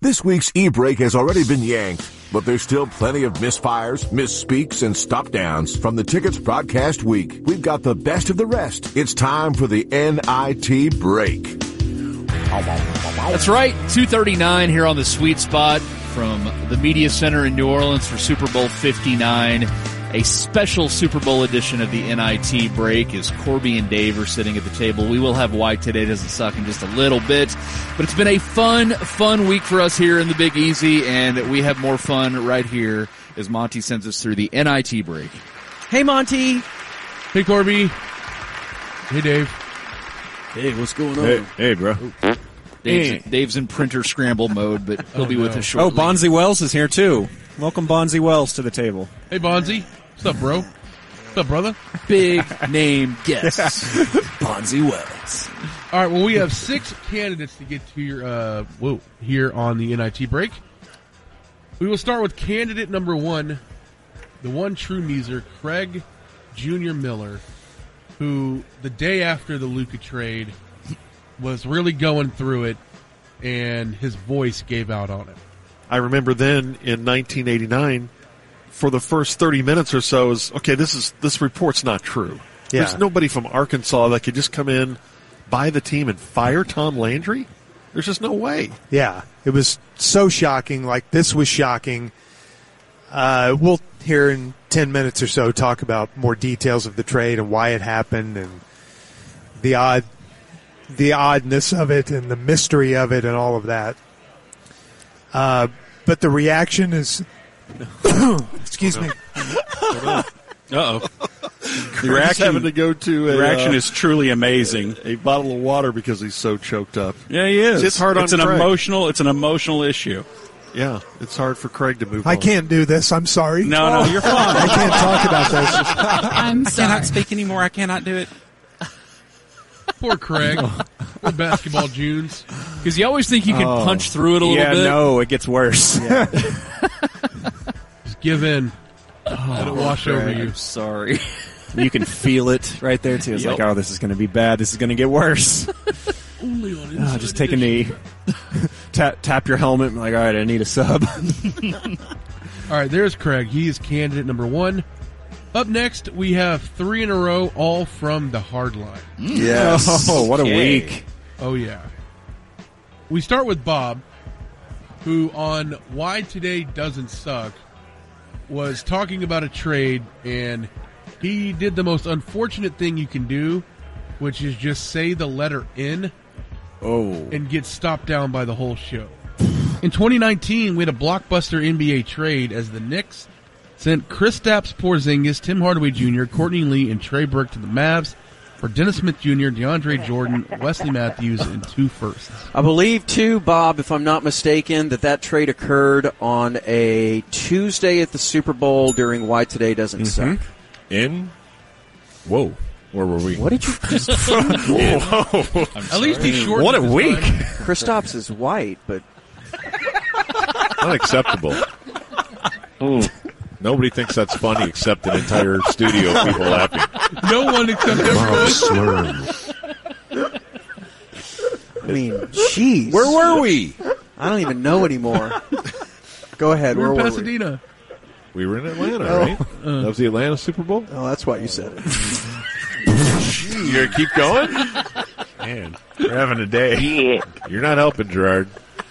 This week's e-break has already been yanked, but there's still plenty of misfires, misspeaks, and stop-downs from the Tickets broadcast week. We've got the best of the rest. It's time for the NIT break. That's right, 2:39 here on the Sweet Spot from the Media Center in New Orleans for Super Bowl 59. A special Super Bowl edition of the NIT break as Corby and Dave are sitting at the table. We will have Why Today Doesn't Suck in just a little bit, but it's been a fun week for us here in the Big Easy, and we have more fun right here as Monty sends us through the NIT break. Hey, Monty. Hey, Corby. Hey, Dave. Hey, what's going on? Hey, bro. Dave's in printer scramble mode, but he'll be with us shortly. Oh, Bonzi Wells is here, too. Welcome, Bonzi Wells, to the table. Hey, Bonzi. What's up, bro? What's up, brother? Big name guest. Bonzi Wells. All right, well, we have 6 candidates to get to your, here on the NIT break. We will start with candidate number 1, the one true Meezer, Craig Jr. Miller, who the day after the Luka trade was really going through it, and his voice gave out on it. I remember then in 1989, for the first 30 minutes or so, is okay. This report's not true. Yeah. There's nobody from Arkansas that could just come in, buy the team, and fire Tom Landry. There's just no way. Yeah, it was so shocking. Like, this was shocking. We'll here in 10 minutes or so talk about more details of the trade and why it happened and the oddness of it and the mystery of it and all of that. But the reaction is, excuse me. Uh-oh. The reaction having to go to the reaction is truly amazing. A bottle of water because he's so choked up. Yeah, he is. It's hard on Craig. It's an emotional issue. Yeah, it's hard for Craig to move on. I can't do this. I'm sorry. No, you're fine. I can't talk about this. I cannot speak anymore. I cannot do it. Poor Craig. Poor basketball Junes. Because you always think you can punch through it a little bit. Yeah, no, it gets worse. Yeah. Just give in. Let it wash over you. I'm sorry. You can feel it right there, too. It's like, oh, this is going to be bad. This is going to get worse. Only on Inside Just take a knee. Tap your helmet. I'm like, all right, I need a sub. All right, there's Craig. He is candidate number 1. Up next, we have 3 in a row, all from the hard line. Yes. Oh, what a week. Oh, yeah. We start with Bob, who on Why Today Doesn't Suck was talking about a trade, and he did the most unfortunate thing you can do, which is just say the letter N and get stopped down by the whole show. In 2019, we had a blockbuster NBA trade as the Knicks sent Kristaps Porzingis, Tim Hardaway Jr., Courtney Lee, and Trey Burke to the Mavs for Dennis Smith Jr., DeAndre Jordan, Wesley Matthews, and 2 firsts. I believe, too, Bob, if I'm not mistaken, that trade occurred on a Tuesday at the Super Bowl during Why Today Doesn't Suck. Whoa. Where were we? What did you just Whoa. At least he shortened What a his week. time. Kristaps is white, but Unacceptable. Nobody thinks that's funny except an entire studio of people laughing. No one except everyone. Slurm. I mean, jeez. Where were we? I don't even know anymore. Go ahead. We're Where in were we? Pasadena. We were in Atlanta, right? That was the Atlanta Super Bowl? Oh, that's why you said it. You gonna keep going? Man, we're having a day. Yeah. You're not helping, Gerard.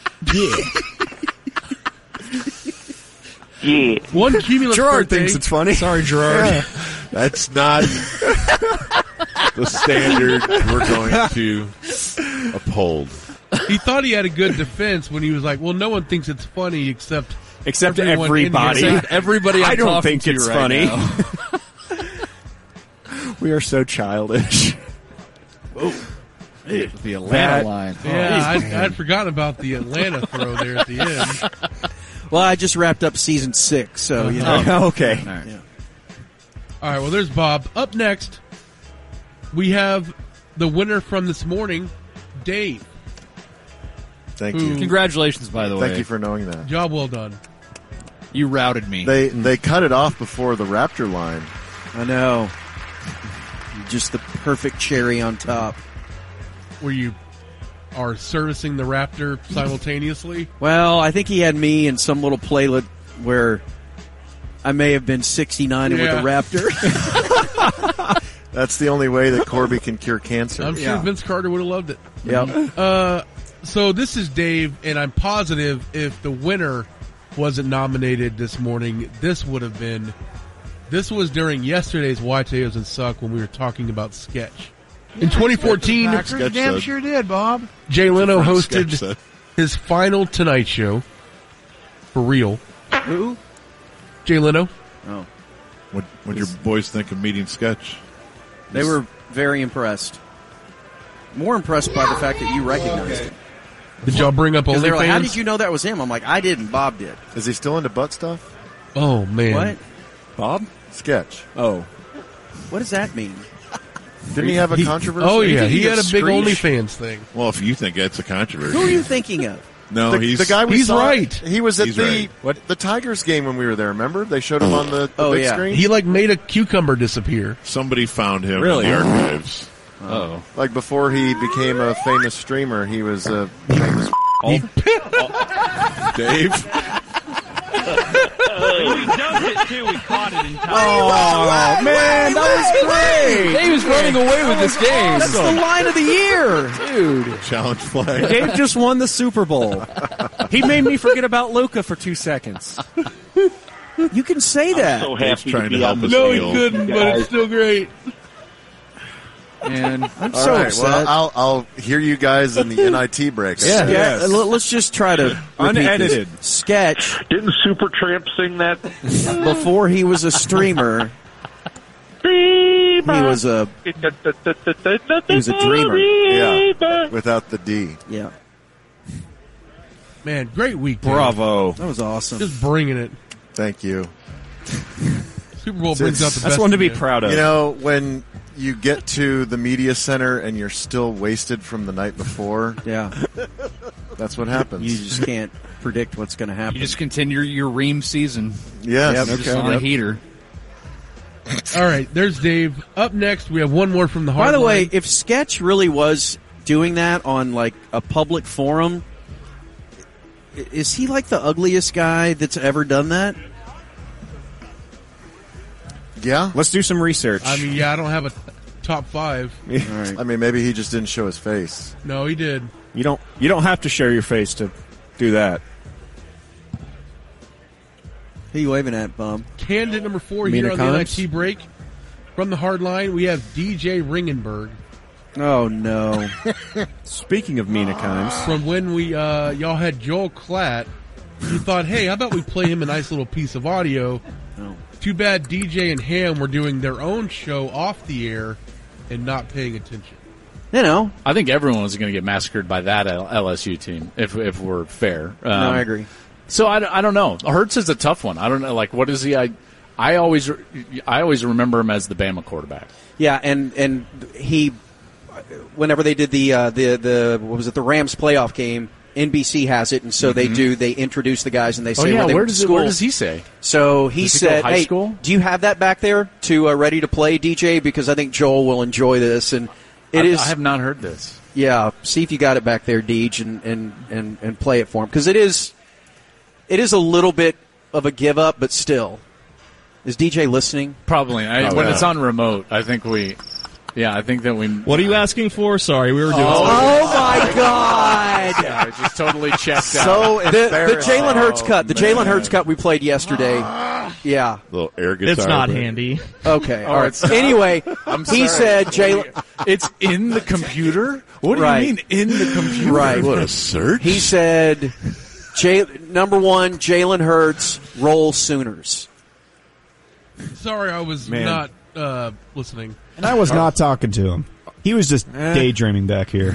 Yeah. One cumulative Gerard birthday. thinks it's funny. Sorry, Gerard. Yeah. That's not the standard we're going to uphold. He thought he had a good defense when he was like, well, no one thinks it's funny except everyone everybody. in here. Except everybody I'm I don't talking think to it's right funny. now. We are so childish. The Atlanta line. Yeah, I'd forgotten about the Atlanta throw there at the end. Well, I just wrapped up season 6, so you know. Okay. All right. All right, well, there's Bob. Up next, we have the winner from this morning, Dave. Thank you. Congratulations, by the way. Thank you for knowing that. Job well done. You routed me. They cut it off before the Raptor line. I know. Just the perfect cherry on top. Were you are servicing the Raptor simultaneously. Well, I think he had me in some little playlet where I may have been 69 with the Raptor. That's the only way that Corby can cure cancer. I'm sure Vince Carter would have loved it. Yep. So this is Dave, and I'm positive if the winner wasn't nominated this morning, this was during yesterday's Why Today Doesn't Suck when we were talking about sketch. In 2014, Damn sure did, Bob. Jay Leno hosted his final Tonight Show. For real. Who? Jay Leno. Oh. What your boys think of meeting sketch? They were very impressed. More impressed by the fact that you recognized him. Did y'all bring up Because they were like, how OnlyFans? did you know that was him? I'm like, I didn't. Bob did. Is he still into butt stuff? Oh, man. What? Bob? Sketch. Oh. What does that mean? Didn't he have a controversy? Oh, yeah. He did had a big screech. OnlyFans thing. Well, if you think that's a controversy. Who are you thinking of? No, The guy we he's saw, right. He was at He's the right. the Tigers game when we were there. Remember, they showed him on the Oh, big yeah. screen. He, made a cucumber disappear. Somebody found him Really? in the archives. Oh. Like before he became a famous streamer, he was a famous. Dave? He dumped it, too. We caught it in time. Oh, man, that was great. Dave was running away with this game. That's the line of the year. Dude. Challenge flag. Dave just won the Super Bowl. He made me forget about Luka for 2 seconds. You can say that. So Dave's happy trying to to be help on us the No, he heal. couldn't, but it's still great. And I'm All so right, upset. well, I'll hear you guys in the NIT break. Yeah, let's just try to repeat Unedited. this. Sketch Didn't Supertramp sing that? before he was a streamer. He was a dreamer. Yeah, without the D. Yeah, Man, great week. Dave. Bravo. that was awesome. Just bringing it. Thank you. Super Bowl brings out the best. That's one to be in you. proud of. You know, when you get to the media center and you're still wasted from the night before, Yeah, that's what happens. you just can't predict what's going to happen. you just continue your ream season. yes. Yep. Just on a heater. All right, there's Dave. Up next, we have one more from the hard By the line. way, if Sketch really was doing that on like a public forum, is he like the ugliest guy that's ever done that? Yeah. Let's do some research. I mean, yeah, I don't have a top 5. All right. I mean, maybe he just didn't show his face. No, he did. You don't have to show your face to do that. Who you waving at, Bob? Candidate number 4 Mina here on the Kimes? NIT break. From the hard line, we have DJ Ringenberg. Oh no! Speaking of Mina Kimes, From when we y'all had Joel Klatt, you thought, hey, how about we play him a nice little piece of audio? No. Too bad DJ and Ham were doing their own show off the air and not paying attention. You know, I think everyone was going to get massacred by that LSU team, if we're fair. no, I agree. So I don't know. Hurts is a tough one. I don't know. Like, what is he? I always remember him as the Bama quarterback. Yeah, and he, whenever they did the what was it, the Rams playoff game, NBC has it, and so they introduce the guys and they say where they where went to does school. where does he say? So he Does he go said, high "Hey, school? do you have that back there to ready to play, DJ? Because I think Joel will enjoy this." And it is, I have not heard this. yeah. See if you got it back there, Deej, and play it for him because it is a little bit of a give up, but still, is DJ listening? Probably. When it's on remote, I think we. Yeah, I think that we. What are you asking for? Sorry, we were doing Oh my God! Yeah, I just totally checked out. So The embarrassing. Jalen Hurts cut. The Jalen Hurts cut we played yesterday. Yeah. Little air guitar. It's not but- handy. Okay. All right. it's not. Anyway, I'm he sorry. said Jalen. It's in the computer? What do Right. you mean in the computer? Right. What a search. He said, number one, Jalen Hurts, roll Sooners. Sorry, I was not listening. And I was not talking to him. He was just daydreaming back here.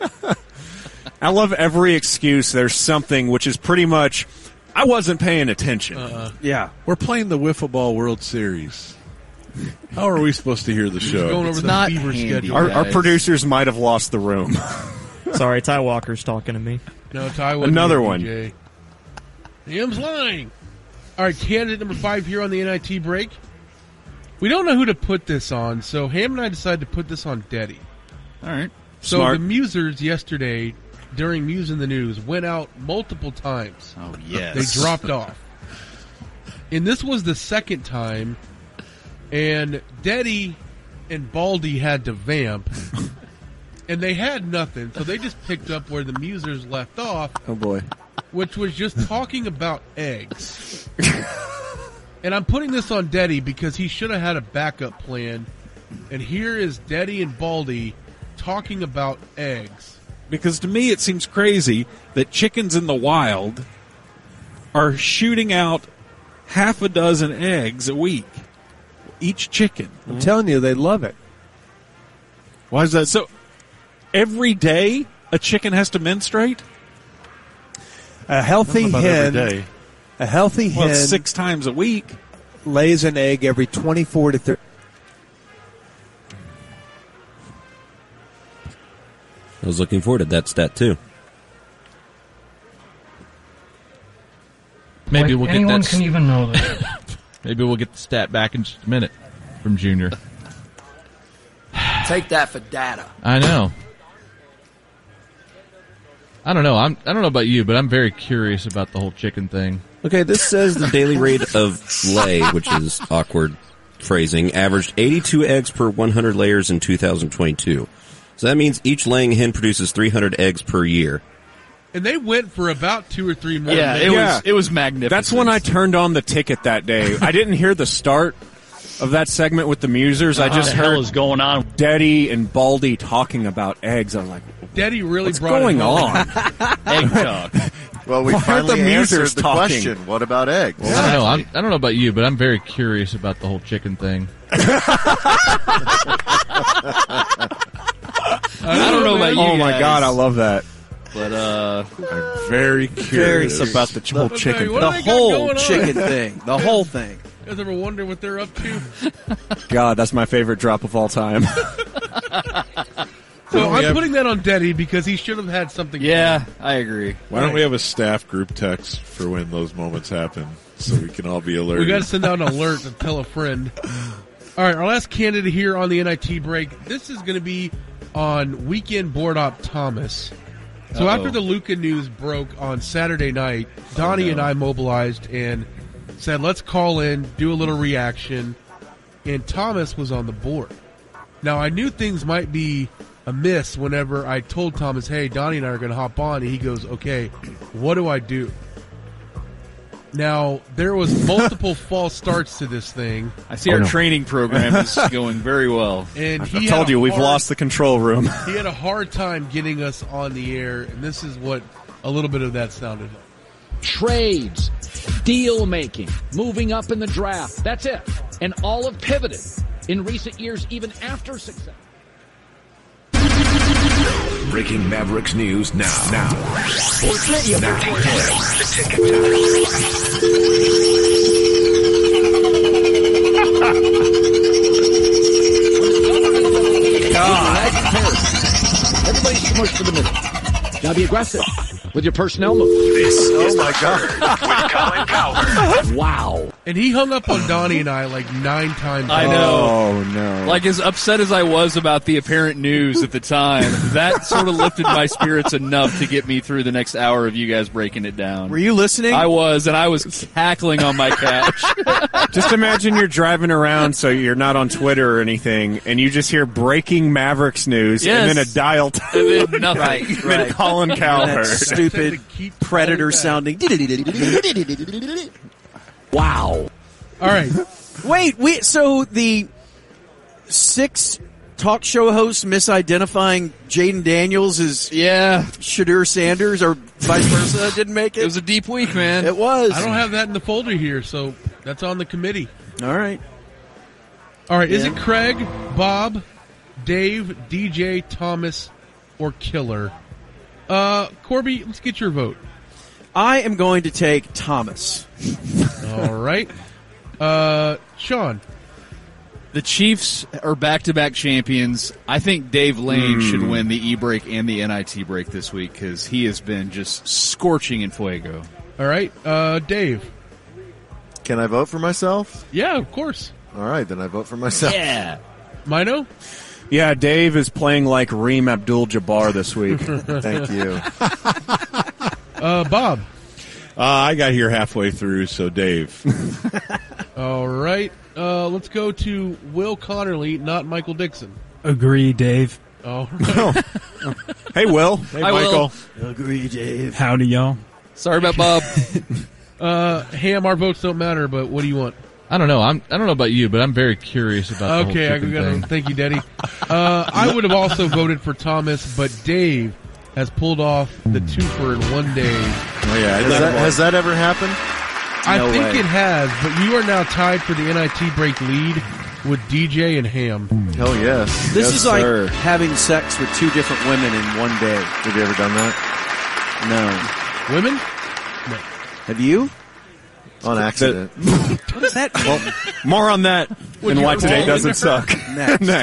I love every excuse. There's something which is pretty much, I wasn't paying attention. Yeah. We're playing the Wiffle Ball World Series. How are we supposed to hear the show? Going over It's the not Beaver handy. schedule. Our producers might have lost the room. Sorry, Ty Walker's talking to me. No, Ty wasn't Another here, one. DJ. Ham's lying. All right, candidate number 5 here on the NIT break. We don't know who to put this on, so Ham and I decided to put this on Deddy. All right. So Smart. the Musers yesterday during Muse in the News went out multiple times. Oh, yes. They dropped off. And this was the second time, and Deddy and Baldy had to vamp, and they had nothing, so they just picked up where the Musers left off. Oh, boy. Which was just talking about eggs. And I'm putting this on Deddy because he should have had a backup plan. And here is Deddy and Baldy talking about eggs. Because to me it seems crazy that chickens in the wild are shooting out half a dozen eggs a week. Each chicken. I'm telling you, they love it. Why is that? So every day a chicken has to menstruate? A healthy hen. A healthy hen. Well, 6 times a week. Lays an egg every 24 to 30. I was looking forward to that stat too. Maybe we'll anyone get that. Can even know that. Maybe we'll get the stat back in just a minute from Junior. Take that for data. I know. I don't know. I don't know about you, but I'm very curious about the whole chicken thing. Okay, this says the daily rate of lay, which is awkward phrasing, averaged 82 eggs per 100 layers in 2022. So that means each laying hen produces 300 eggs per year. And they went for about 2 or 3 more. Yeah, it was magnificent. That's when I turned on the ticket that day. I didn't hear the start of that segment with the Musers. I just heard is going on. Deddy and Baldy talking about eggs. I was like, Deddy really what's brought going it home. on? Egg talk. Well, we Why aren't finally the answered Musers the talking? question. What about eggs? I don't know. I don't know about you, but I'm very curious about the whole chicken thing. I don't know about you Oh, my guys, God, I love that. But, I'm very curious about the whole chicken What thing. do The they got whole going on? chicken thing. The whole thing. You guys ever wonder what they're up to? God, that's my favorite drop of all time. So I'm putting that on Deddy because he should have had something. yeah, I agree. Why don't we have a staff group text for when those moments happen so we can all be alerted? We got to send out an alert to tell a friend. All right, our last candidate here on the NIT break. This is going to be on weekend board op Thomas. So after the Luca news broke on Saturday night, Donnie and I mobilized and said, let's call in, do a little reaction, and Thomas was on the board. Now, I knew things might be amiss whenever I told Thomas, hey, Donnie and I are going to hop on, and he goes, okay, what do I do? Now, there was multiple false starts to this thing. I see our training program is going very well. And I told you, we've lost the control room. He had a hard time getting us on the air, and this is what a little bit of that sounded like. Trades, deal making, moving up in the draft. That's it. And all have pivoted in recent years, even after success. Breaking Mavericks news now. Sports Radio. Everybody's too much for the middle. Gotta be aggressive with your personnel move. This is my God. With Colin Cowherd. Wow. And he hung up on Donnie and I like 9 times. I know. Oh, no. Like, as upset as I was about the apparent news at the time, that sort of lifted my spirits enough to get me through the next hour of you guys breaking it down. Were you listening? I was, and I was cackling on my couch. Just imagine you're driving around so you're not on Twitter or anything, and you just hear breaking Mavericks news, Yes. and then a dial tone. And then nothing. Right. Then Colin Cowherd. That stupid predator sounding. Wow. All right. Wait, so the 6 talk show hosts misidentifying Jaden Daniels as Shadur Sanders or vice versa didn't make it? It was a deep week, man. It was. I don't have that in the folder here, so that's on the committee. All right. All right. Is it Craig, Bob, Dave, DJ, Thomas, or Killer? Corby, let's get your vote. I am going to take Thomas. All right. Sean. The Chiefs are back-to-back champions. I think Dave Lane should win the E-break and the NIT break this week because he has been just scorching in fuego. All right. Dave. Can I vote for myself? Yeah, of course. All right, then I vote for myself. Yeah. Mino? Yeah, Dave is playing like Reem Abdul-Jabbar this week. Thank you. Bob. I got here halfway through, so Dave. All right. Let's go to Will Connerly, not Michael Dixon. Agree, Dave. All right. Hey, Will. Hey, Michael. Agree, Dave. Howdy, y'all. Sorry about Bob. Ham, our votes don't matter, but what do you want? I don't know. I don't know about you, but I'm very curious about the Okay, whole I chicken got thing. Thank you, Daddy. I would have also voted for Thomas, but Dave has pulled off the twofer in one day. Oh, yeah. Has that ever happened? I think it has, but you are now tied for the NIT break lead with DJ and Ham. Hell yes. This Yes, is like sir. having sex with two different women in one day. Have you ever done that? No. Women? No. Have you? On accident. What does that mean? More on that and why today doesn't suck. Next.